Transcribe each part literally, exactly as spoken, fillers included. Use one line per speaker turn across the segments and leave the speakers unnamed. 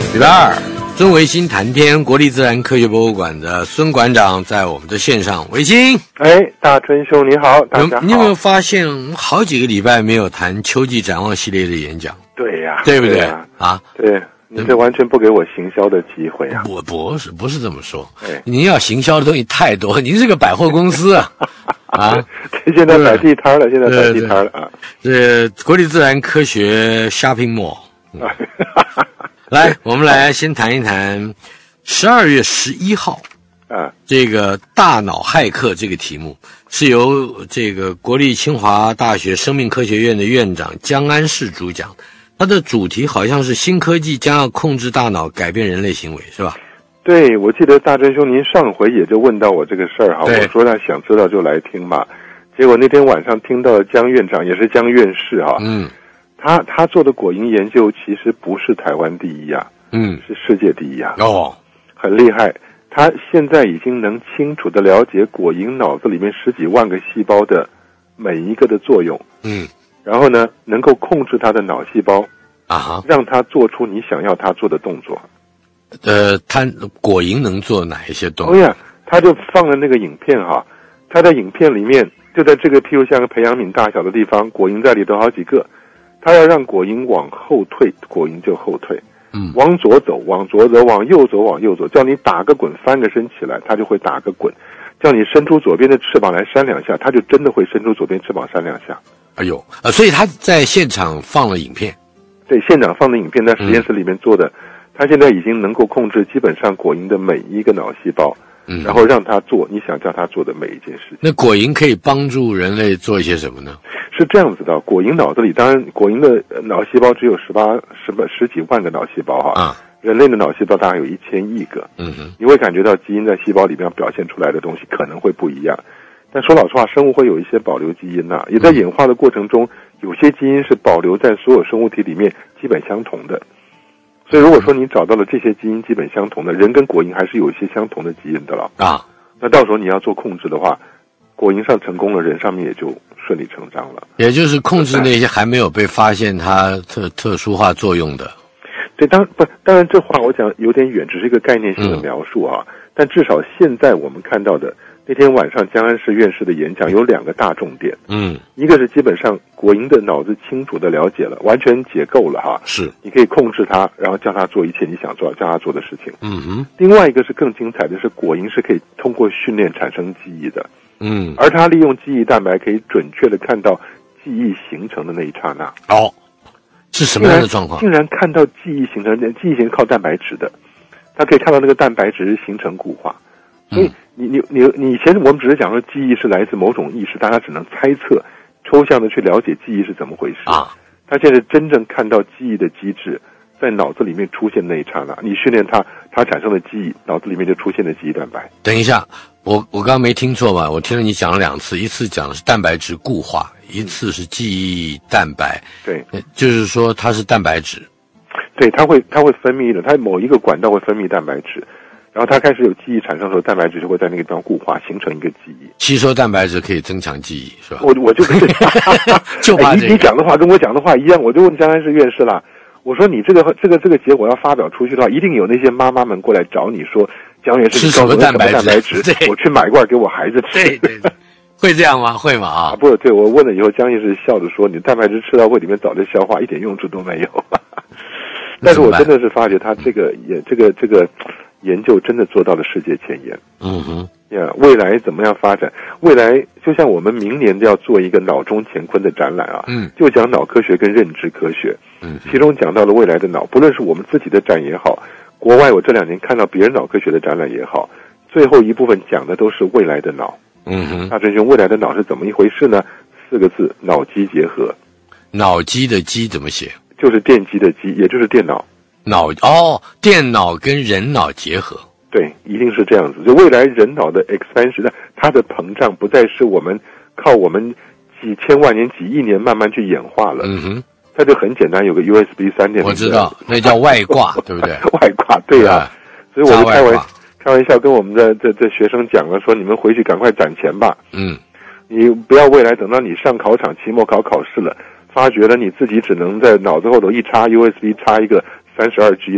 礼拜二，孙维新谈天，国立自然科学博物馆的孙馆长在我们的线上。维新，
哎，大春兄你好，大家好。
你有没有发现，好几个礼拜没有谈秋季展望系列的演讲？
对呀、啊，
对不对？
对啊，
啊
对，你这完全不给我行销的机会啊！
不，不是，不是这么说。
哎，
您要行销的东西太多，您是个百货公司啊！啊，
现在摆地摊了，现在摆地摊了啊！
这国立自然科学 shopping mall。嗯来，我们来先谈一谈十二月十一号
啊，
这个大脑骇客这个题目是由这个国立清华大学生命科学院的院长江安世主讲，它的主题好像是新科技将要控制大脑，改变人类行为，是吧？
对，我记得大真兄您上回也就问到我这个事儿哈，我说那想知道就来听嘛，结果那天晚上听到江院长也是江院士哈，
嗯。
他他做的果蝇研究其实不是台湾第一呀、啊，
嗯，
是世界第一呀、
啊，哦，
很厉害。他现在已经能清楚地了解果蝇脑子里面十几万个细胞的每一个的作用，
嗯，
然后呢，能够控制他的脑细胞
啊哈，
让他做出你想要他做的动作。
呃，他果蝇能做哪一些动作？
哦呀，他就放了那个影片哈，他在影片里面就在这个譬如像个培养皿大小的地方，果蝇在里头好几个。他要让果蝇往后退，果蝇就后退。
嗯，
往左走，往左走，往右走，往右走。叫你打个滚，翻个身起来，他就会打个滚。叫你伸出左边的翅膀来扇两下，他就真的会伸出左边翅膀扇两下。
哎呦，呃，所以他在现场放了影片。
对，现场放的影片在实验室里面做的，嗯、他现在已经能够控制基本上果蝇的每一个脑细胞。嗯，然后让他做你想叫他做的每一件事情。
那果蝇可以帮助人类做一些什么呢？
是这样子的，果蝇脑子里，当然果蝇的脑细胞只有十八、十八、十几万个脑细胞哈，
啊，
人类的脑细胞大概有一千亿个，
嗯哼，
你会感觉到基因在细胞里面表现出来的东西可能会不一样，但说老实话，生物会有一些保留基因呐、啊，也在演化的过程中，有些基因是保留在所有生物体里面基本相同的。所以如果说你找到了这些基因基本相同的，人跟果蝇还是有一些相同的基因的了
啊。
那到时候你要做控制的话，果蝇上成功了，人上面也就顺理成章了。
也就是控制那些还没有被发现它特特殊化作用的。
对，当不当然这话我讲有点远，只是一个概念性的描述啊。嗯、但至少现在我们看到的那天晚上江安世院士的演讲有两个大重点。
嗯，
一个是基本上果蝇的脑子清楚的了解了，完全解构了哈。
是，
你可以控制它，然后叫它做一切你想做叫它做的事情。
嗯哼。
另外一个是更精彩的是果蝇是可以通过训练产生记忆的。
嗯，
而它利用记忆蛋白可以准确的看到记忆形成的那一刹那。
哦，是什么样的状况？
竟然看到记忆形成，记忆形成靠蛋白质的，它可以看到那个蛋白质形成固化。所以你你你你以前我们只是讲说记忆是来自某种意识，大家只能猜测，抽象的去了解记忆是怎么回事
啊。
他现在真正看到记忆的机制在脑子里面出现那一刹那，你训练它，它产生的记忆，脑子里面就出现了记忆蛋白。
等一下，我我刚刚没听错吧？我听了你讲了两次，一次讲的是蛋白质固化，一次是记忆蛋白。
对，
就是说它是蛋白质。
对，它会它会分泌的，它某一个管道会分泌蛋白质，然后它开始有记忆产生的时候，蛋白质就会在那个地方固化，形成一个记忆。
吸收蛋白质可以增强记忆，是吧？
我我就
就把这个、
哎、你你讲的话跟我讲的话一样，我就问江安世院士啦。我说你这个这个这个结果要发表出去的话，一定有那些妈妈们过来找你说，江院士你告诉我什么蛋白质，我去买一罐给我孩子吃。
对对对，会这样吗？会吗？啊，
啊不，对我问了以后，江院士笑着说，你蛋白质吃到胃里面早就消化，一点用处都没有。但是我真的是发觉他这个也这个这个研究真的做到了世界前沿。
嗯哼。
呀，未来怎么样发展？未来就像我们明年要做一个脑中乾坤的展览啊，
嗯，
就讲脑科学跟认知科学，
嗯，
其中讲到了未来的脑，不论是我们自己的展也好，国外我这两年看到别人脑科学的展览也好，最后一部分讲的都是未来的脑。
嗯哼，
大真兄，未来的脑是怎么一回事呢？四个字：脑机结合。
脑机的机怎么写？
就是电机的机，也就是电脑。
脑哦，电脑跟人脑结合。
对，一定是这样子。就未来人脑的 expansion， 它的膨胀不再是我们靠我们几千万年、几亿年慢慢去演化了。
嗯哼，
它就很简单，有个 U S B 三点零。
我知道，那叫外挂，对不对？
外挂，对啊。所以我就开玩开玩笑跟我们的这这学生讲了，说你们回去赶快攒钱吧。
嗯，
你不要未来等到你上考场、期末考考试了，发觉了你自己只能在脑子后头一插 U S B 插一个三十二 G 的。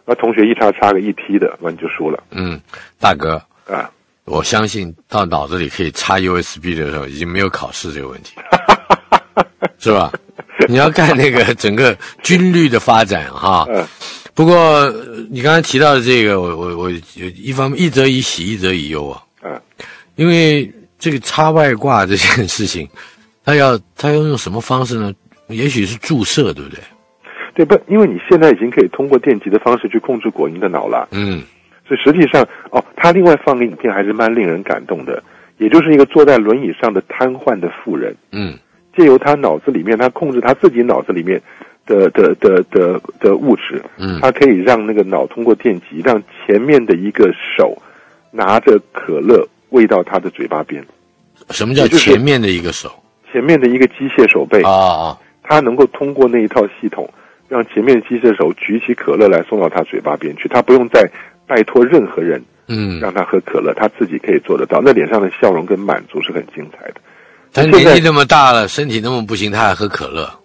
那同学一差差个一梯的，那你就输了。
嗯，大哥
啊，
我相信到脑子里可以插 U S B 的时候，已经没有考试这个问题，是吧？你要看那个整个军律的发展哈。
嗯。
不过你刚才提到的这个，我我我一方面一则以喜，一则以忧啊。
嗯。
因为这个插外挂这件事情，他要他要用什么方式呢？也许是注射，对不对？
对，不，因为你现在已经可以通过电极的方式去控制果蝇的脑了。
嗯。
所以实际上，哦，他另外放个影片还是蛮令人感动的，也就是一个坐在轮椅上的瘫痪的妇人。
嗯。
借由他脑子里面，他控制他自己脑子里面的的的的的物质，
嗯，
他可以让那个脑通过电极，让前面的一个手拿着可乐喂到他的嘴巴边。
什么叫前面的一个手？
前面的一个机械手背
啊啊，
他能够通过那一套系统，让前面的机械手举起可乐来送到他嘴巴边去，他不用再拜托任何人，
嗯，
让他喝可乐，他自己可以做得到。那脸上的笑容跟满足是很精彩的。
他年纪那么大了，身体那么不行，他还喝可乐。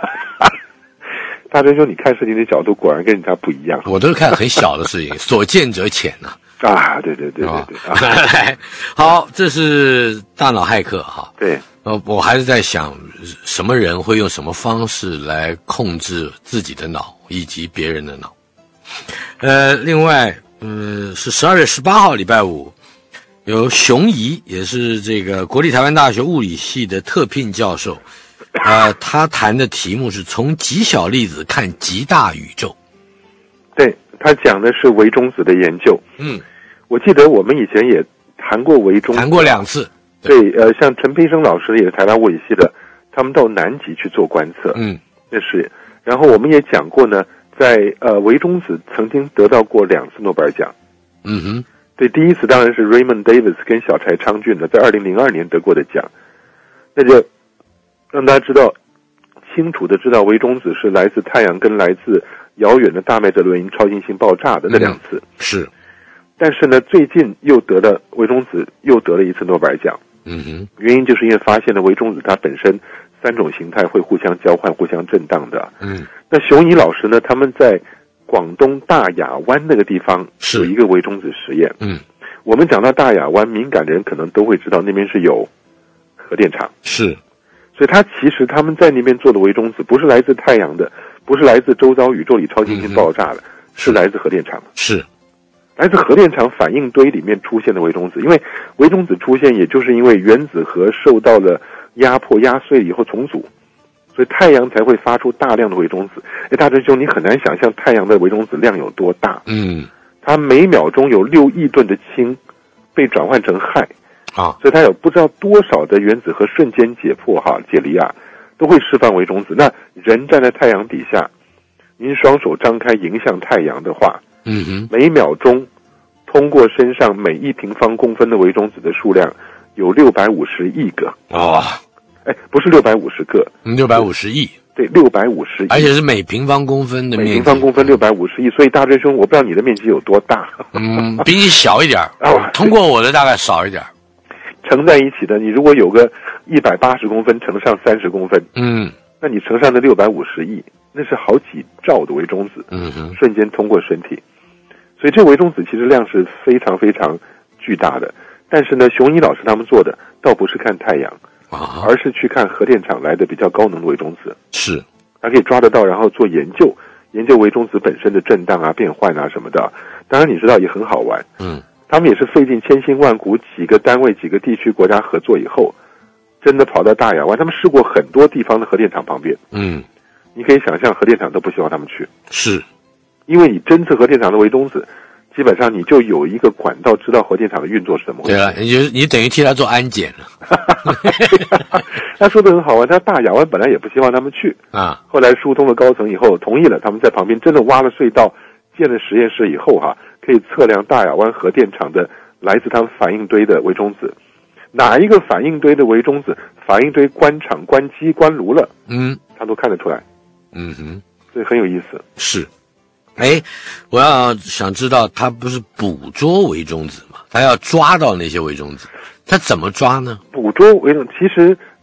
大真兄，你看事情的角度果然跟人家不一样。
我都是看很小的事情，所见则浅呐、
啊。啊，对对对对对。
啊、好，这是大脑骇客哈。
对。
呃，我还是在想，什么人会用什么方式来控制自己的脑以及别人的脑？呃，另外，呃，是十二月十八号礼拜五。由熊怡，也是这个国立台湾大学物理系的特聘教授，呃，他谈的题目是从极小粒子看极大宇宙。
对，他讲的是微中子的研究。
嗯，
我记得我们以前也谈过微中子，
谈过两次。
对，对呃，像陈培生老师也是台大物理系的，他们到南极去做观测。
嗯，
那是。然后我们也讲过呢，在呃微中子曾经得到过两次诺贝尔奖。
嗯哼。
对，第一次当然是 Raymond Davis 跟小柴昌俊的，在二零零二年得过的奖，那就让大家知道，清楚的知道微中子是来自太阳跟来自遥远的大麦哲伦因超新星爆炸的那两次。
嗯、是，
但是呢，最近又得了微中子又得了一次诺贝尔奖。
嗯哼，
原因就是因为发现了微中子它本身三种形态会互相交换、互相震荡的。
嗯，
那熊怡老师呢，他们在广东大亚湾那个地方有一个微中子实验。
嗯，
我们讲到大亚湾，敏感的人可能都会知道那边是有核电厂。
是，
所以他其实他们在那边做的微中子不是来自太阳的，不是来自周遭宇宙里超新星爆炸的，嗯、是来自核电厂的。
是，
来自核电厂反应堆里面出现的微中子。因为微中子出现，也就是因为原子核受到了压迫压碎以后重组。所以太阳才会发出大量的微中子。哎，大真兄，你很难想象太阳的微中子量有多大。
嗯，
它每秒钟有六亿吨的氢被转换成氦
啊，
所以它有不知道多少的原子核瞬间解破哈解离啊，都会释放微中子。那人站在太阳底下，您双手张开迎向太阳的话，
嗯哼，
每秒钟通过身上每一平方公分的微中子的数量有六百五十亿个。
哦。
哎，不是六百五十个，
六百五十亿，
对，六百五十亿，
而且是每平方公分的面积，
每平方公分六百五十亿，所以大真兄，我不知道你的面积有多大，
嗯，比你小一点，
啊，
通过我的大概少一点，
乘在一起的，你如果有个一百八十公分乘上三十公分，
嗯，
那你乘上的六百五十亿，那是好几兆的微中子，
嗯哼，
瞬间通过身体，所以这微中子其实量是非常非常巨大的。但是呢，熊怡老师他们做的倒不是看太阳。
啊，
而是去看核电厂来的比较高能的微中子，
是，
它可以抓得到，然后做研究，研究微中子本身的震荡啊、变换啊什么的。当然，你知道也很好玩，
嗯，
他们也是费尽千辛万苦，几个单位、几个地区国家合作以后，真的跑到大亚湾，他们试过很多地方的核电厂旁边，
嗯，
你可以想象，核电厂都不希望他们去，
是，
因为你侦测核电厂的微中子。基本上你就有一个管道知道核电厂的运作是怎么回事。
对了，你就你等于替他做安检了。
他说的很好啊，他大亚湾本来也不希望他们去
啊，
后来疏通了高层以后同意了，他们在旁边真的挖了隧道，建了实验室以后哈、啊，可以测量大亚湾核电厂的来自他们反应堆的微中子，哪一个反应堆的微中子，反应堆关厂、关机、关炉了，
嗯，
他都看得出来。
嗯哼，
所以很有意思。
是。哎，我要想知道，他不是捕捉微中子吗？他要抓到那些微中子，他怎么抓呢？
捕捉微中，其实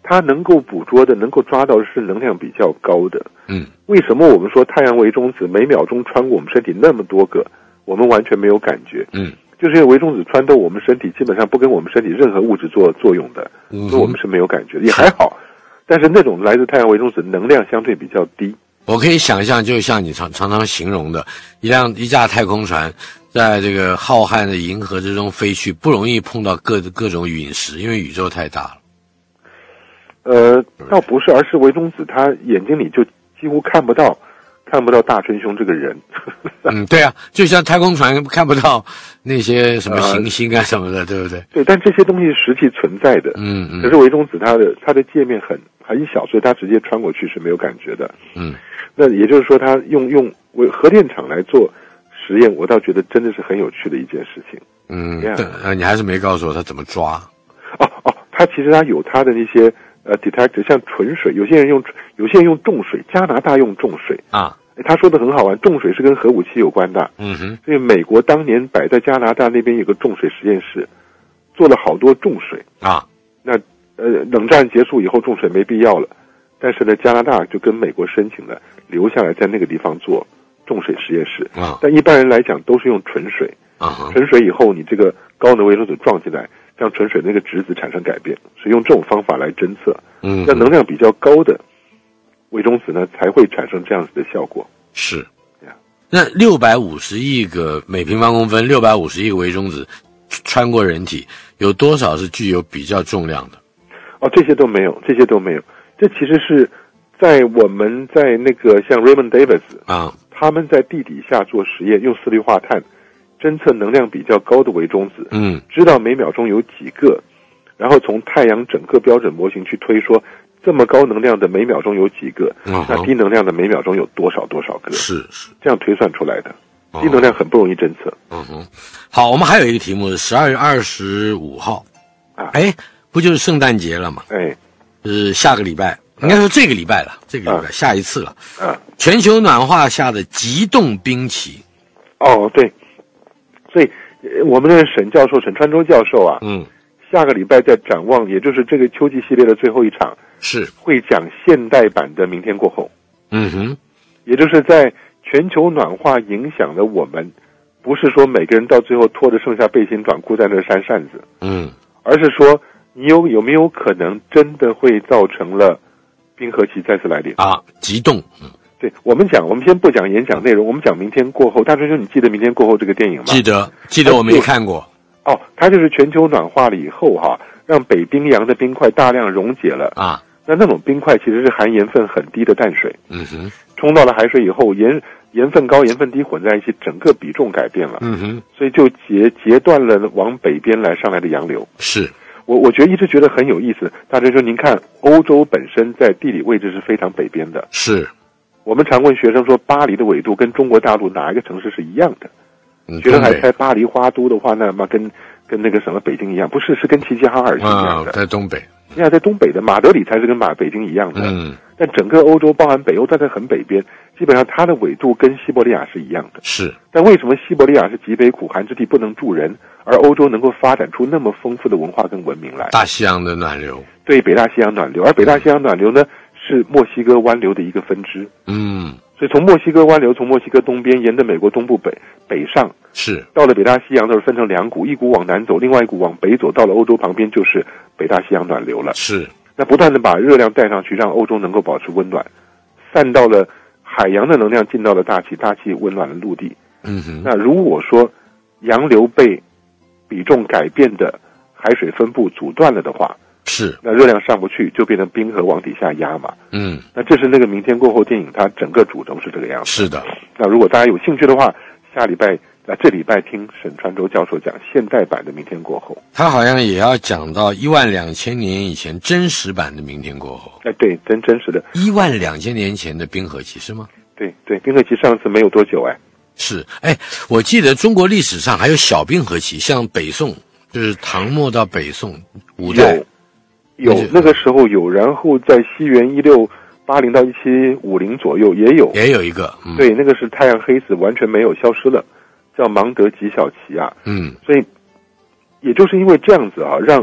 它能够捕捉的、能够抓到的是能量比较高的。
嗯，
为什么我们说太阳微中子每秒钟穿过我们身体那么多个，我们完全没有感觉？
嗯，
就是因为微中子穿透我们身体，基本上不跟我们身体任何物质做作用的，
嗯，
所以我们是没有感觉的，也还好。但是那种来自太阳微中子能量相对比较低。
我可以想象，就像你常常常形容的，一辆一架太空船在这个浩瀚的银河之中飞去，不容易碰到各各种陨石，因为宇宙太大了。
呃，倒不是，而是微中子它眼睛里就几乎看不到，看不到大春兄这个人。
嗯，对啊，就像太空船看不到那些什么行星啊什么的，呃、对不对？
对，但这些东西实际存在的。
嗯嗯。
可是微中子它的它的界面很很小，所以它直接穿过去是没有感觉的。
嗯。
那也就是说，它用用为核电厂来做实验，我倒觉得真的是很有趣的一件事情。
嗯，对，呃，你还是没告诉我他怎么抓。
哦哦，它其实它有它的那些呃 detector， 像纯水，有些人用有些人用重水，加拿大用重水
啊。
他说的很好玩，重水是跟核武器有关的。
嗯哼。
所以美国当年摆在加拿大那边有个重水实验室，做了好多重水
啊。
那呃，冷战结束以后，重水没必要了，但是呢，加拿大就跟美国申请了，留下来在那个地方做重水实验室。
啊。
但一般人来讲都是用纯水。
啊。
纯水以后，你这个高能微中子撞进来，让纯水那个质子产生改变，所以用这种方法来侦测。
嗯。
那能量比较高的微中子呢，才会产生这样子的效果。
是。那六百五十亿个每平方公分，六百五十亿个微中子穿过人体，有多少是具有比较重量的？
哦，这些都没有，这些都没有。这其实是在我们在那个像 Raymond Davis
啊，
他们在地底下做实验，用四氯化碳侦测能量比较高的微中子，
嗯，
知道每秒钟有几个，然后从太阳整个标准模型去推说，这么高能量的每秒钟有几个，
嗯、
那低能量的每秒钟有多少多少个，
是是
这样推算出来的。低能量很不容易侦测。
嗯哼，好，我们还有一个题目是十二月二十五号，
啊，
哎，不就是圣诞节了吗？
哎，
是下个礼拜，应该说这个礼拜了，这个礼拜、
啊、
下一次了。
啊，
全球暖化下的极冻冰期。
哦，对，所以我们的沈教授沈川洲教授啊，
嗯，
下个礼拜在展望，也就是这个秋季系列的最后一场，
是
会讲现代版的明天过后。
嗯哼，
也就是在全球暖化影响了我们，不是说每个人到最后拖着剩下背心短裤在那儿扇扇子，
嗯，
而是说你有有没有可能真的会造成了冰河期再次来临
啊？极冻，嗯，
对，我们讲，我们先不讲演讲内容，我们讲明天过后。大春兄，你记得明天过后这个电影吗？
记得，记得我没看过。
哦，它就是全球暖化了以后哈、啊，让北冰洋的冰块大量溶解了
啊。
那那种冰块其实是含盐分很低的淡水，
嗯哼，
冲到了海水以后，盐盐分高、盐分低混在一起，整个比重改变了。
嗯哼，
所以就截截断了往北边来上来的洋流。
是，
我我觉得一直觉得很有意思。大春兄，您看，欧洲本身在地理位置是非常北边的。
是。
我们常问学生说，巴黎的纬度跟中国大陆哪一个城市是一样的？
嗯、
学生还猜巴黎花都的话，那么跟跟那个什么北京一样？不是，是跟齐齐哈尔是一样的。
啊、在东北。
你看，在东北的马德里才是跟马北京一样的。
嗯。
但整个欧洲，包含北欧，它在很北边，基本上它的纬度跟西伯利亚是一样的。
是。
但为什么西伯利亚是极北苦寒之地，不能住人，而欧洲能够发展出那么丰富的文化跟文明来？
大西洋的暖流。
对，北大西洋暖流，而北大西洋暖流呢，是墨西哥湾流的一个分支。
嗯。
所以从墨西哥湾流，从墨西哥东边沿着美国东部北北上，
是
到了北大西洋的时候分成两股，一股往南走，另外一股往北走，到了欧洲旁边就是北大西洋暖流了。
是，
那不断的把热量带上去，让欧洲能够保持温暖，散到了海洋的能量进到了大气，大气温暖了陆地。
嗯哼。
那如果说洋流被比重改变的海水分布阻断了的话，
是，
那热量上不去，就变成冰河往底下压嘛。
嗯，
那这是那个明天过后电影，它整个主轴是这个样子。
是的。
那如果大家有兴趣的话，下礼拜啊这礼拜听沈川洲教授讲现代版的明天过后。
他好像也要讲到一万两千年以前真实版的明天过后。
哎，对，真真实的。
一万两千年前的冰河期是吗？
对对，冰河期上次没有多久哎。
是，哎，我记得中国历史上还有小冰河期，像北宋，就是唐末到北宋五代。
有，有那个时候有，然后在西元一六八零到一七五零左右也有，
也有一个，
嗯、对，那个是太阳黑子完全没有消失了，叫芒德极小期啊，
嗯，
所以也就是因为这样子啊，让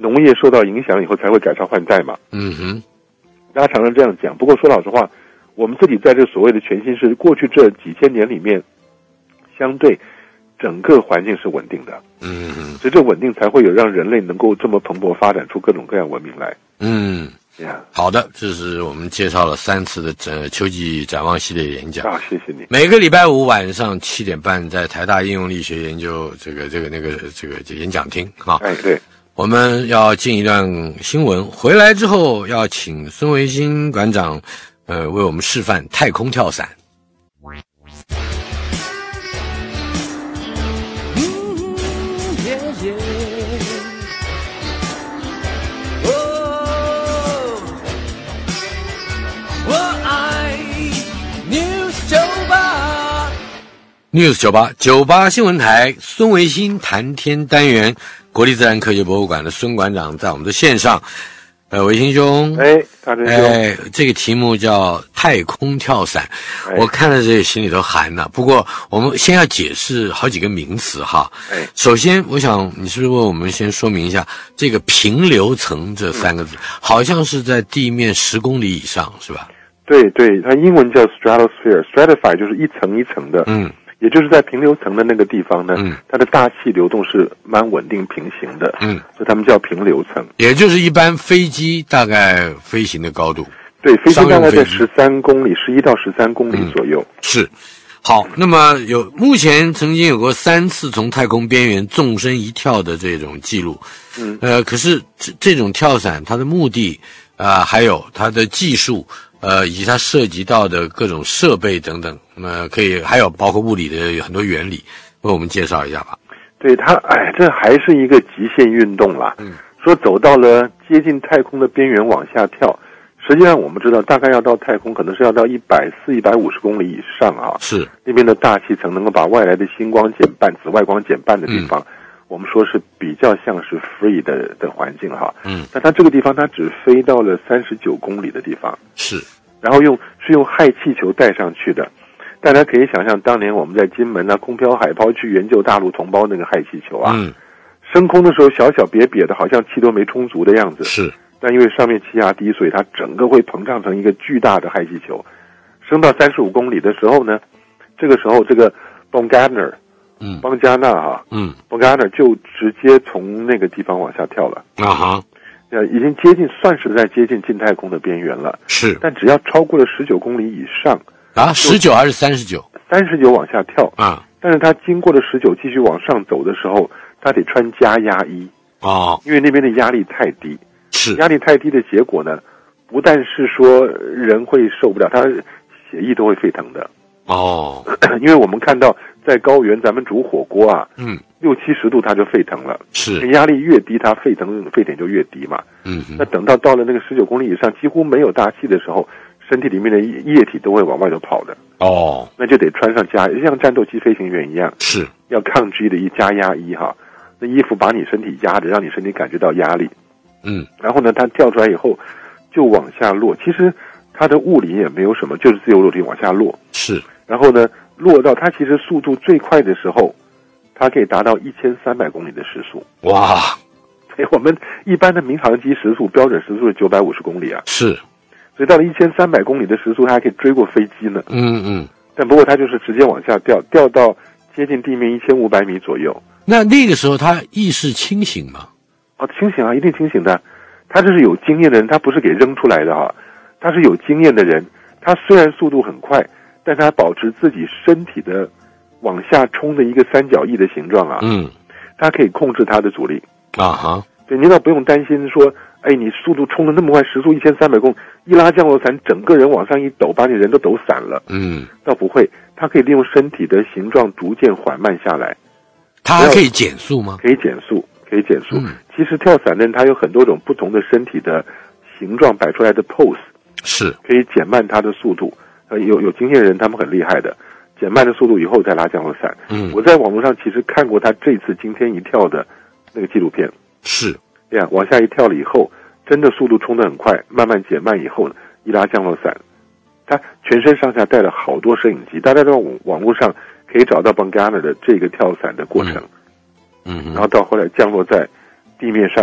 农业受到影响以后才会改朝换代嘛。
嗯哼，
大家常常这样讲。不过说老实话，我们自己在这所谓的全新世过去这几千年里面，相对整个环境是稳定的。
嗯哼，
所以这稳定才会有让人类能够这么蓬勃发展出各种各样文明来。
嗯。
Yeah.
好的，这是我们介绍了三次的呃秋季展望系列演讲
啊，谢谢你。
每个礼拜五晚上七点半，在台大应用力学研究这个这个那个这个演讲厅啊。
哎，对，
我们要进一段新闻，回来之后要请孙维新馆长呃为我们示范太空跳伞。News 九八九八新闻台孙维新谈天单元，国立自然科学博物馆的孙馆长在我们的线上。呃，维新兄，
哎，大真兄，
哎，这个题目叫太空跳伞，哎、我看了这个心里头寒了。不过我们先要解释好几个名词哈。
哎，
首先，我想你是不是为我们先说明一下这个平流层这三个字，嗯、好像是在地面十公里以上，是吧？
对对，它英文叫 stratosphere，stratify 就是一层一层的。嗯。也就是在平流层的那个地方呢，嗯，它的大气流动是蛮稳定平行的，嗯，所以他们叫平流层，
也就是一般飞机大概飞行的高度。
对，飞机大概在十三公里，十一到十三公里左右。
嗯、是，好，那么有目前曾经有过三次从太空边缘纵身一跳的这种记录，嗯，呃，可是这这种跳伞它的目的啊、呃，还有它的技术。呃，以及它涉及到的各种设备等等，那么可以还有包括物理的很多原理，为我们介绍一下吧。
对它，哎，这还是一个极限运动啦。嗯，说走到了接近太空的边缘往下跳，实际上我们知道，大概要到太空，可能是要到一百四、一百五十公里以上啊。
是
那边的大气层能够把外来的星光减半、紫外光减半的地方。嗯，我们说是比较像是 free 的的环境哈，嗯，但它这个地方它只飞到了三十九公里的地方，
是，
然后用是用氦气球带上去的，大家可以想象当年我们在金门啊空飘海抛去援救大陆同胞那个氦气球啊，嗯，升空的时候小小瘪瘪的，好像气都没充足的样子，
是，
但因为上面气压低，所以它整个会膨胀成一个巨大的氦气球，升到三十五公里的时候呢，这个时候这个 Baumgartner。嗯，邦加纳哈，嗯，邦加纳就直接从那个地方往下跳了
啊哈，
呃，已经接近，算是在接近近太空的边缘了。
是，
但只要超过了十九公里以上
啊，十九还是三十九？
三十九往下跳
啊，
但是他经过了十九继续往上走的时候，他得穿加压衣
哦，
因为那边的压力太低。
是，
压力太低的结果呢，不但是说人会受不了，他血液都会沸腾的。
哦，
因为我们看到在高原咱们煮火锅啊，
嗯，
六七十度它就沸腾了，
是
压力越低，它沸腾沸点就越低嘛，
嗯，
那等到到了那个十九公里以上，几乎没有大气的时候，身体里面的液体都会往外头跑的，
哦，
那就得穿上加，像战斗机飞行员一样，
是
要抗 G 的一加压衣哈，那衣服把你身体压着，让你身体感觉到压力，
嗯，
然后呢，它跳出来以后就往下落，其实它的物理也没有什么，就是自由落体往下落，
是，
然后呢。落到它其实速度最快的时候，它可以达到一千三百公里的时速。
哇！
所以我们一般的民航机时速标准时速是九百五十公里啊。
是。
所以到了一千三百公里的时速，它还可以追过飞机呢。
嗯嗯。
但不过它就是直接往下掉，掉到接近地面一千五百米左右。
那那个时候他意识清醒吗？
哦，清醒啊，一定清醒的。他这是有经验的人，他不是给扔出来的啊。他是有经验的人，他虽然速度很快。但他保持自己身体的往下冲的一个三角翼的形状啊，
嗯，
他可以控制他的阻力
啊哈，
对，您倒不用担心说，哎，你速度冲的那么快，时速一千三百公里，一拉降落伞，整个人往上一抖，把你人都抖散了，
嗯，
倒不会，他可以利用身体的形状逐渐缓慢下来。
他还可以减速吗？
可以减速，可以减速。
嗯、
其实跳伞人他有很多种不同的身体的形状摆出来的 pose，
是
可以减慢他的速度。呃，有有经验的人，他们很厉害的，减慢的速度以后再拉降落伞。
嗯，
我在网络上其实看过他这次惊天一跳的那个纪录片。
是，
这样往下一跳了以后，真的速度冲得很快，慢慢减慢以后呢，一拉降落伞，他全身上下带了好多摄影机，大家在网网络上可以找到 Baumgartner 的这个跳伞的过程。
嗯，嗯
然后到后来降落在地面上，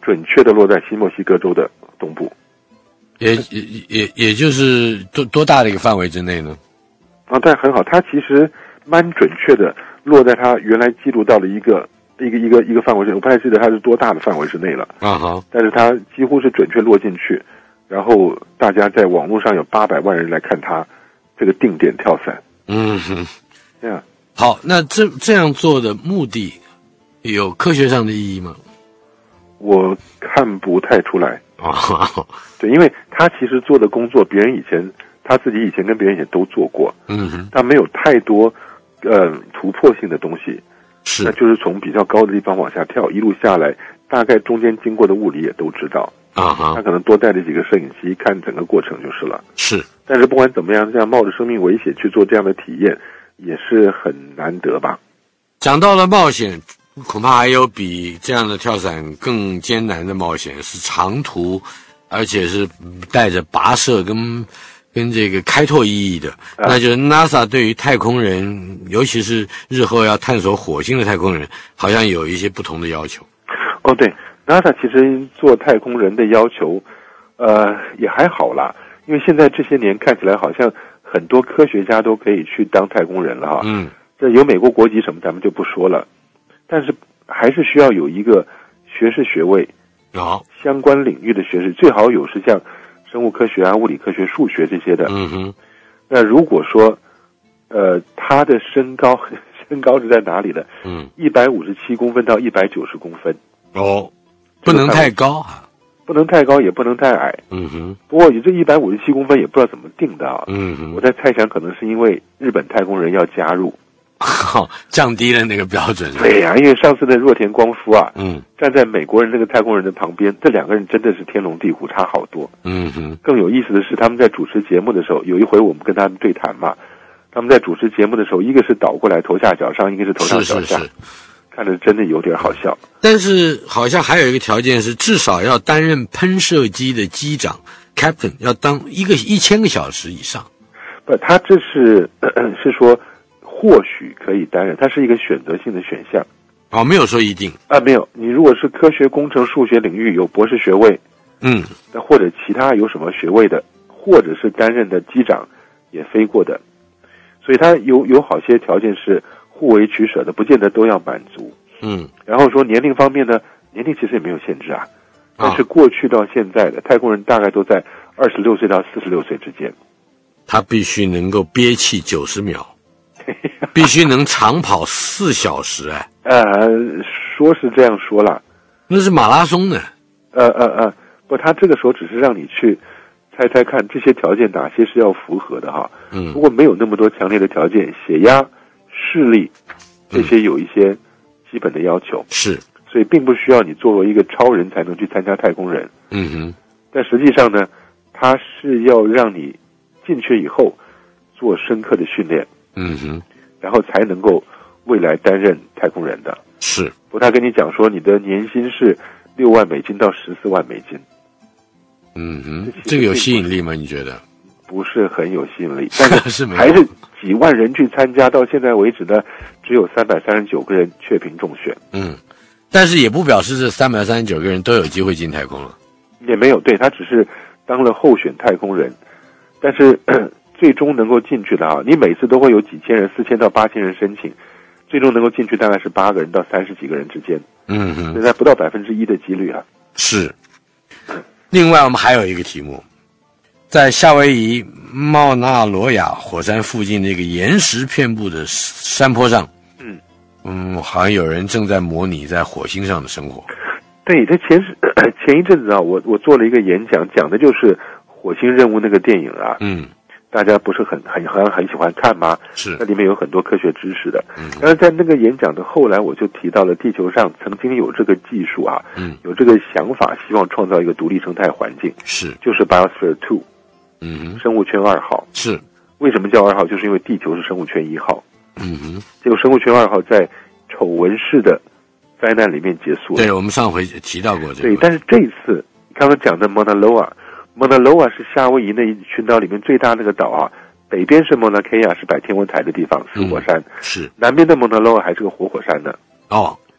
准确的落在新墨西哥州的东部。
也也也也就是多多大的一个范围之内呢？
啊，对，很好，它其实蛮准确的落在它原来记录到的一个一个一个一个范围之内，我不太记得它是多大的范围之内了。
啊哈，
但是它几乎是准确落进去，然后大家在网络上有八百万人来看它这个定点跳伞。
嗯哼，
这样。
好，那这这样做的目的有科学上的意义吗？
我看不太出来。
啊，
对，因为他其实做的工作，别人以前他自己以前跟别人也都做过，
嗯哼，
他没有太多呃突破性的东西，
是，
那就是从比较高的地方往下跳，一路下来，大概中间经过的物理也都知道，
啊哈，
他可能多带了几个摄影机看整个过程就是了。
是，
但是不管怎么样，这样冒着生命危险去做这样的体验，也是很难得吧。
讲到了冒险，恐怕还有比这样的跳伞更艰难的冒险，是长途，而且是带着跋涉跟跟这个开拓意义的，啊、那就是 NASA 对于太空人，尤其是日后要探索火星的太空人，好像有一些不同的要求。
哦，对 ，NASA 其实做太空人的要求，呃，也还好啦，因为现在这些年看起来好像很多科学家都可以去当太空人了哈。
嗯，
这有美国国籍什么咱们就不说了。但是还是需要有一个学士学位，
哦，
相关领域的学士，最好有是像生物科学啊、物理科学、数学这些的。
嗯哼。
那如果说，呃，他的身高身高是在哪里呢？
嗯，
一百五十七公分到一百九十公分。
哦，不能太高啊，
不能太高，也不能太矮。
嗯哼。
不过你这一百五十七公分也不知道怎么定的啊。
嗯哼。
我在猜想，可能是因为日本太空人要加入。
哦，降低了那个标准。
对呀、啊，因为上次的若田光夫啊，
嗯，
站在美国人这个太空人的旁边，这两个人真的是天龙地虎，差好多。
嗯哼。更
有意思的是，他们在主持节目的时候，有一回我们跟他们对谈嘛，他们在主持节目的时候，一个是倒过来头下脚上，一个是头上脚下，
是是是，
看着真的有点好笑。
但是好像还有一个条件是，至少要担任喷射机的机长 ，Captain， 要当一个一千个小时以上。
不，他这是、呃、是说。或许可以担任，它是一个选择性的选项。
哦，没有说一定
啊，没有。你如果是科学、工程、数学领域有博士学位，
嗯，
那或者其他有什么学位的，或者是担任的机长也飞过的，所以它有有好些条件是互为取舍的，不见得都要满足。
嗯，
然后说年龄方面呢，年龄其实也没有限制啊，但是过去到现在的太空人大概都在二十六岁到四十六岁之间。
他必须能够憋气九十秒。必须能长跑四小时哎，
呃，说是这样说了，
那是马拉松呢。
呃呃呃，不，他这个时候只是让你去猜猜看这些条件哪些是要符合的哈。
嗯，
不过没有那么多强烈的条件，血压、视力这些有一些基本的要求。
是，
所以并不需要你作为一个超人才能去参加太空人。
嗯哼，
但实际上呢，他是要让你进去以后做深刻的训练。
嗯哼，
然后才能够未来担任太空人的。
是，
不，他跟你讲说你的年薪是六万美金到十四万美金。
嗯哼，这个有吸引力吗？你觉得？
不是很有吸引力，但是
是
还是几万人去参加，到现在为止呢，只有三百三十九个人确评中选。
嗯，但是也不表示这三百三十九个人都有机会进太空了。
也没有，对，他只是当了候选太空人，但是。最终能够进去的啊，你每次都会有几千人，四千到八千人申请，最终能够进去大概是八个人到三十几个人之间。
嗯哼，
现在不到百分之一的几率啊。
是。另外，我们还有一个题目，在夏威夷茂纳罗亚火山附近的一个岩石遍布的山坡上，
嗯
嗯，好像有人正在模拟在火星上的生活。
对，这前是前一阵子啊，我我做了一个演讲，讲的就是火星任务那个电影啊。
嗯。
大家不是很很很很喜欢看吗？
是，
那里面有很多科学知识的。
嗯，
但是在那个演讲的后来，我就提到了地球上曾经有这个技术啊，
嗯，
有这个想法，希望创造一个独立生态环境。
是，
就是 Biosphere Two，
嗯哼，
生物圈二号。
是，
为什么叫二号？就是因为地球是生物圈一号。
嗯哼，
结果生物圈二号在丑闻式的灾难里面结束了。
对，我们上回提到过这个。
对，但是这一次刚刚讲的 Mauna Loa。Mauna Loa 是夏威夷那一群岛里面最大那个岛啊，北边是 Mauna Kea 是摆天文台的地方，死火山、
嗯、是，
南边的 Mauna Loa 还是个活火山呢。
哦，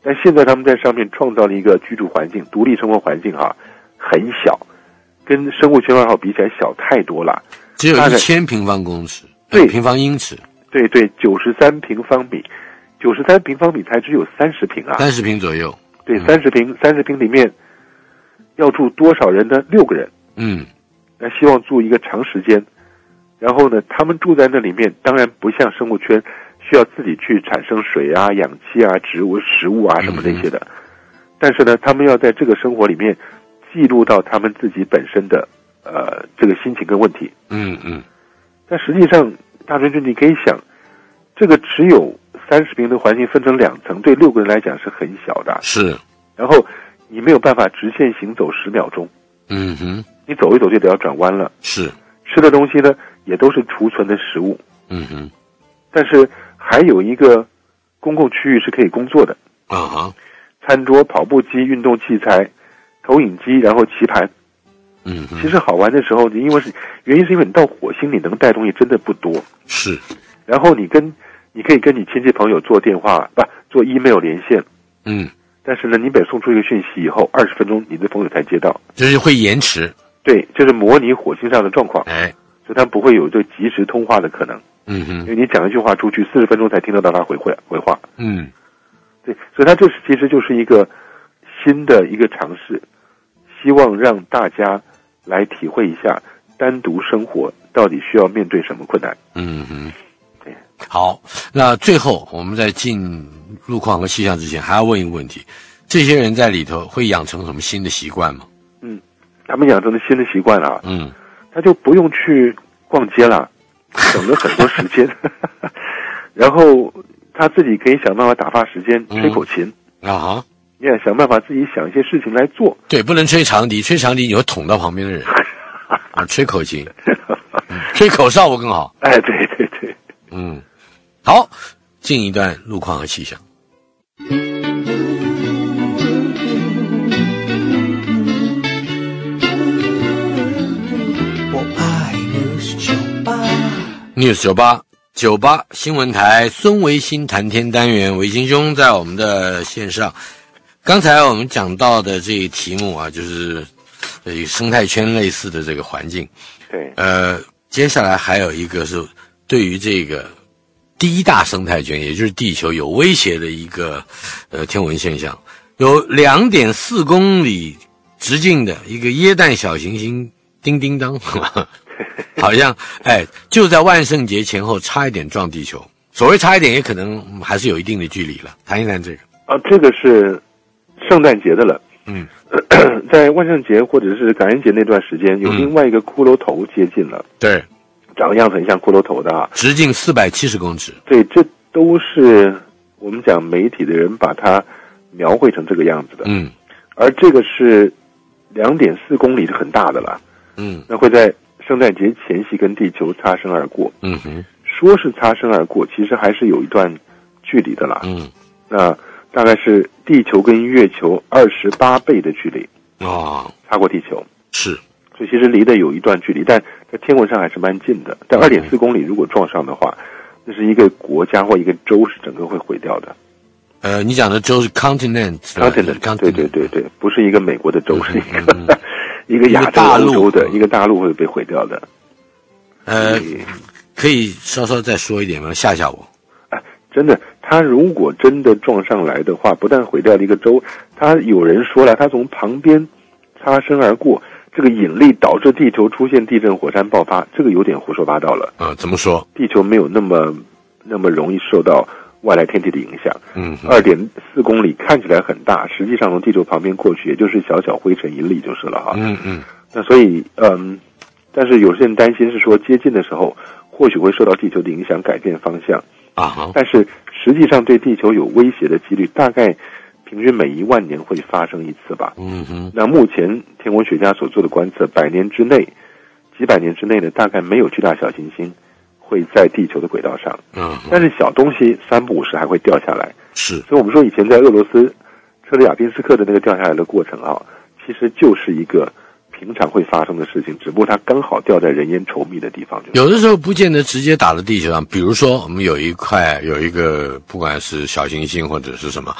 但现在他们在上面创造了一个居住环境，独立生活环境哈、啊，很小，跟生物圈二号比起来小太多了，
只有一千平方公尺，
对，
平方英尺，
对对，九十三平方米，九十三平方米才只有三十平啊，
三十平左右，
对，三十平，三十平里面要住多少人呢？六个人，
嗯，
那希望住一个长时间，然后呢，他们住在那里面，当然不像生物圈。需要自己去产生水啊、氧气啊、植物、食物啊什么这些的，但是呢，他们要在这个生活里面记录到他们自己本身的呃这个心情跟问题。
嗯嗯。
但实际上，大春君你可以想，这个只有三十平的环境分成两层，对六个人来讲是很小的。
是。
然后你没有办法直线行走十秒钟。
嗯哼。
你走一走就得要转弯了。
是。
吃的东西呢，也都是储存的食物。
嗯哼。
但是还有一个公共区域是可以工作的
啊哈，
餐桌、跑步机、运动器材、投影机，然后棋盘。
嗯，
其实好玩的时候，你因为是原因是因为你到火星，你能带东西真的不多。
是，
然后你跟你可以跟你亲戚朋友做电话，不做 email 连线。
嗯，
但是呢，你每送出一个讯息以后，二十分钟你的朋友才接到，
就是会延迟。
对，就是模拟火星上的状况。
哎，
所以它不会有这即时通话的可能。
嗯哼，
因为你讲一句话出去，四十分钟才听得到他回回回话。
嗯，
对，所以它这是其实就是一个新的一个尝试，希望让大家来体会一下单独生活到底需要面对什么困难。
嗯哼，
对。
好，那最后我们在进路况和气象之前，还要问一个问题：这些人在里头会养成什么新的习惯吗？
嗯，他们养成了新的习惯啊，
嗯，
他就不用去逛街了。省了很多时间，然后他自己可以想办法打发时间，吹口琴、
嗯、啊哈，
你也想办法自己想一些事情来做。
对，不能吹长笛，吹长笛你会捅到旁边的人啊。吹口琴、嗯，吹口哨我更好。
哎，对对对，
嗯，好，进一段路况和气象。News 九八九八新闻台孙维新谈天单元，维新兄在我们的线上。刚才我们讲到的这个题目啊，就是呃生态圈类似的这个环境。
对。呃，
接下来还有一个是对于这个第一大生态圈，也就是地球有威胁的一个呃天文现象，有 两点四公里直径的一个耶诞小行星叮叮当。好像哎，就在万圣节前后差一点撞地球。所谓差一点，也可能还是有一定的距离了。谈一谈这个
啊，这个是圣诞节的了。
嗯，
在万圣节或者是感恩节那段时间，有另外一个骷髅头接近了。
对，
长得样子很像骷髅头的啊，
直径四百七十公尺。
对，这都是我们讲媒体的人把它描绘成这个样子的。
嗯，
而这个是两点四公里，是很大的了。
嗯，
那会在圣诞节前夕跟地球擦身而过。
嗯哼，
说是擦身而过，其实还是有一段距离的啦。
嗯，
那大概是地球跟月球二十八倍的距离
哦，
擦过地球。
是，
所以其实离得有一段距离，但在天文上还是蛮近的。但二点四公里如果撞上的话，那是一个国家或一个州是整个会毁掉的。
呃，你讲的州是 continent，continent，
对对对对，不是一个美国的州，
嗯、
是一个、嗯、一个亚洲欧洲的一个大陆会被毁掉的。
呃，可以稍稍再说一点吗？吓吓我。
哎，真的，它如果真的撞上来的话，不但毁掉了一个州，它有人说了，它从旁边擦身而过，这个引力导致地球出现地震、火山爆发，这个有点胡说八道了。
啊、呃，怎么说？
地球没有那么那么容易受到外来天气的影响。
嗯，
二点四公里看起来很大，实际上从地球旁边过去，也就是小小灰尘一粒就是了哈。
嗯嗯。
那所以，嗯，但是有些人担心是说接近的时候，或许会受到地球的影响，改变方向。
啊，
但是实际上对地球有威胁的几率，大概平均每一万年会发生一次吧。
嗯哼。那
目前天文学家所做的观测，百年之内、几百年之内呢，大概没有巨大小行星会在地球的轨道上。
嗯。
但是小东西三不五时还会掉下来。
是。
所以我们说以前在俄罗斯车里亚宾斯克的那个掉下来的过程啊，其实就是一个平常会发生的事情，只不过它刚好掉在人烟稠密的地方。
有的时候不见得直接打到地球上，比如说我们有一块有一个不管是小行星或者是什么，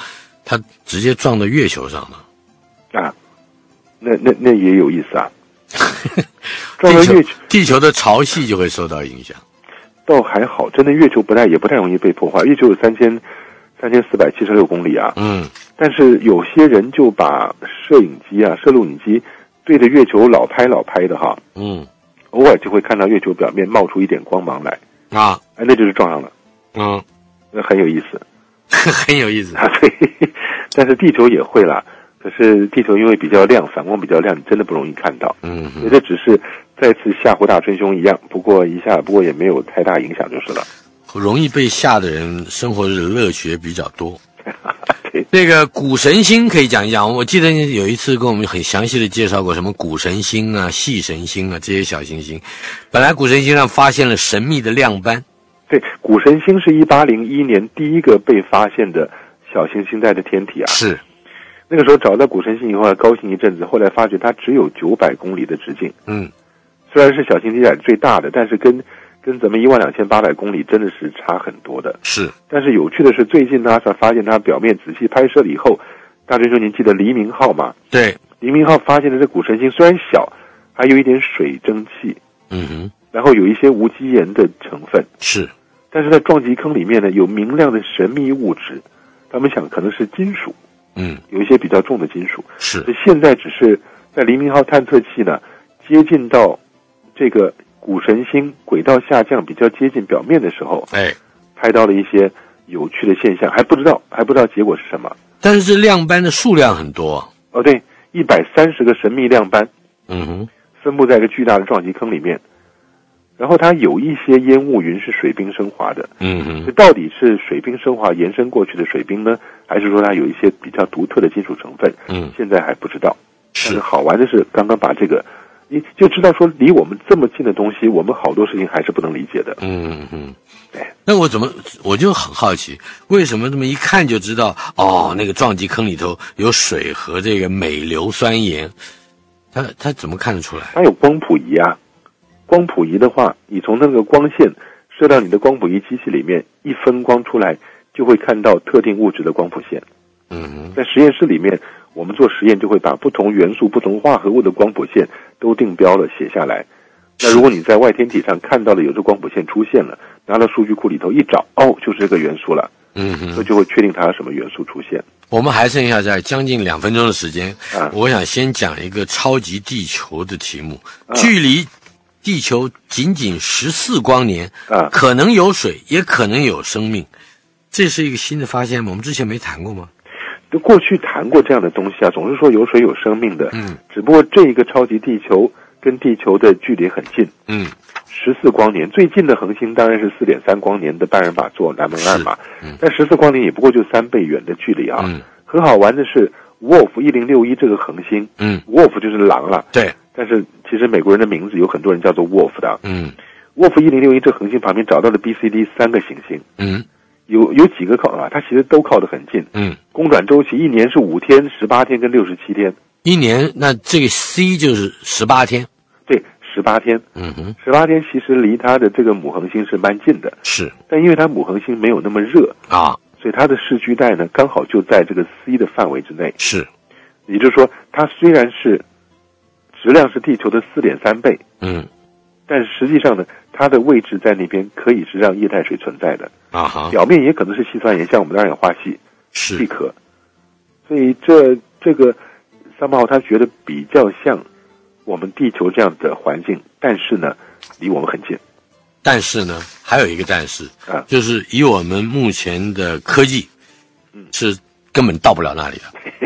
它直接撞到月球上了。
啊，那那那也有意思啊。撞
地球
到月球，
地球的潮汐就会受到影响。
倒还好，真的月球不太也不太容易被破坏。月球有三千三千四百七十六公里啊。
嗯，
但是有些人就把摄影机啊、摄录影机对着月球老拍老拍的哈。
嗯，
偶尔就会看到月球表面冒出一点光芒来
啊，
哎，那就是撞上了。
嗯，
那很有意思。
很有意思
啊。对，但是地球也会啦。可是地球因为比较亮，反光比较亮，你真的不容易看到。
嗯，
所以这只是再次吓唬大春兄一样，不过一下，不过也没有太大影响就是了。
容易被吓的人，生活的乐趣比较多。
对，
这个谷神星可以讲一讲。我记得有一次跟我们很详细的介绍过什么谷神星啊、系神星啊这些小行星。本来谷神星上发现了神秘的亮斑。
对，谷神星是一八零一年第一个被发现的小行星带的天体啊。
是。
那个时候找到谷神星以后，高兴一阵子，后来发觉它只有九百公里的直径。
嗯，
虽然是小行星带最大的，但是跟跟咱们一万两千八百公里真的是差很多的。
是。但
是有趣的是，最近 NASA 发现它表面仔细拍摄了以后，大春兄您记得黎明号吗？
对，
黎明号发现的这谷神星虽然小，还有一点水蒸气。
嗯哼。
然后有一些无机盐的成分。
是。
但是在撞击坑里面呢，有明亮的神秘物质，他们想可能是金属。
嗯，
有一些比较重的金属。
是。
现在只是在黎明号探测器呢接近到这个谷神星轨道下降比较接近表面的时候，
哎，
拍到了一些有趣的现象，还不知道还不知道结果是什么。
但是这亮斑的数量很多。
哦，对，一百三十个神秘亮斑。
嗯哼，
分布在一个巨大的撞击坑里面。然后它有一些烟雾云是水冰升华的。
嗯哼，
这到底是水冰升华延伸过去的水冰呢，还是说它有一些比较独特的金属成分？
嗯，
现在还不知道。
是。
但是好玩的是，刚刚把这个，你就知道说，离我们这么近的东西，我们好多事情还是不能理解的。
嗯嗯，
对。
那我怎么我就很好奇，为什么这么一看就知道哦，那个撞击坑里头有水和这个镁硫酸盐，它它怎么看得出来？
它有光谱仪啊。光谱仪的话，你从那个光线射到你的光谱仪机器里面，一分光出来，就会看到特定物质的光谱线。
嗯，
在实验室里面，我们做实验就会把不同元素、不同化合物的光谱线都定标了，写下来。那如果你在外天体上看到了有这光谱线出现了，拿到数据库里头一找，哦，就是这个元素了。
嗯哼，
所以就会确定它有什么元素出现。
我们还剩下在将近两分钟的时间，
啊，
我想先讲一个超级地球的题目，
啊、
距离地球仅仅十四光年，
啊，
可能有水，也可能有生命，这是一个新的发现吗？我们之前没谈过吗？
就过去谈过这样的东西啊，总是说有水有生命的，
嗯，
只不过这一个超级地球跟地球的距离很近，
嗯，
十四光年，最近的恒星当然是四点三光年的半人马座南门二嘛，
嗯，
但十四光年也不过就三倍远的距离啊，
嗯，
很好玩的是 Wolf 一零六一这个恒星，
嗯
，Wolf 就是狼了，
对。
但是其实美国人的名字有很多人叫做 Wolf 的。
嗯
，Wolf 一零六一这恒星旁边找到了 B C D 三个行星。
嗯，
有有几个靠啊？它其实都靠得很近。
嗯，
公转周期一年是五天、十八天跟六十七天。
一年那这个 C 就是十八天。
对，十八天。
嗯哼，
十八天其实离它的这个母恒星是蛮近的。
是，
但因为它母恒星没有那么热
啊，
所以它的视距带呢刚好就在这个 C 的范围之内。
是，
也就是说，它虽然是质量是地球的 四点三倍，
嗯，
但实际上呢，它的位置在那边可以是让液态水存在的
啊哈，
表面也可能是稀酸盐，像我们的二氧化锡
是
气壳，所以这这个三炮他觉得比较像我们地球这样的环境，但是呢，离我们很近。
但是呢，还有一个但是
啊，
就是以我们目前的科技，
嗯，
是根本到不了那里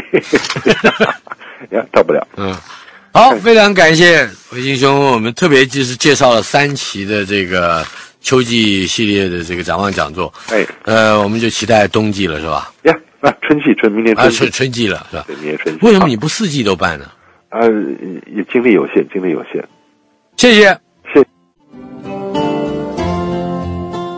的，呀，到不了，
嗯。好，非常感谢维新兄，我们特别就是介绍了三期的这个秋季系列的这个展望讲座。
哎，
呃，我们就期待冬季了，是吧？
呀，啊，春季春，明年春季，
啊，春春季了，是吧？
对，明年春季。
为什么你不四季都办呢？
啊，也精力有限，精力有限。
谢谢。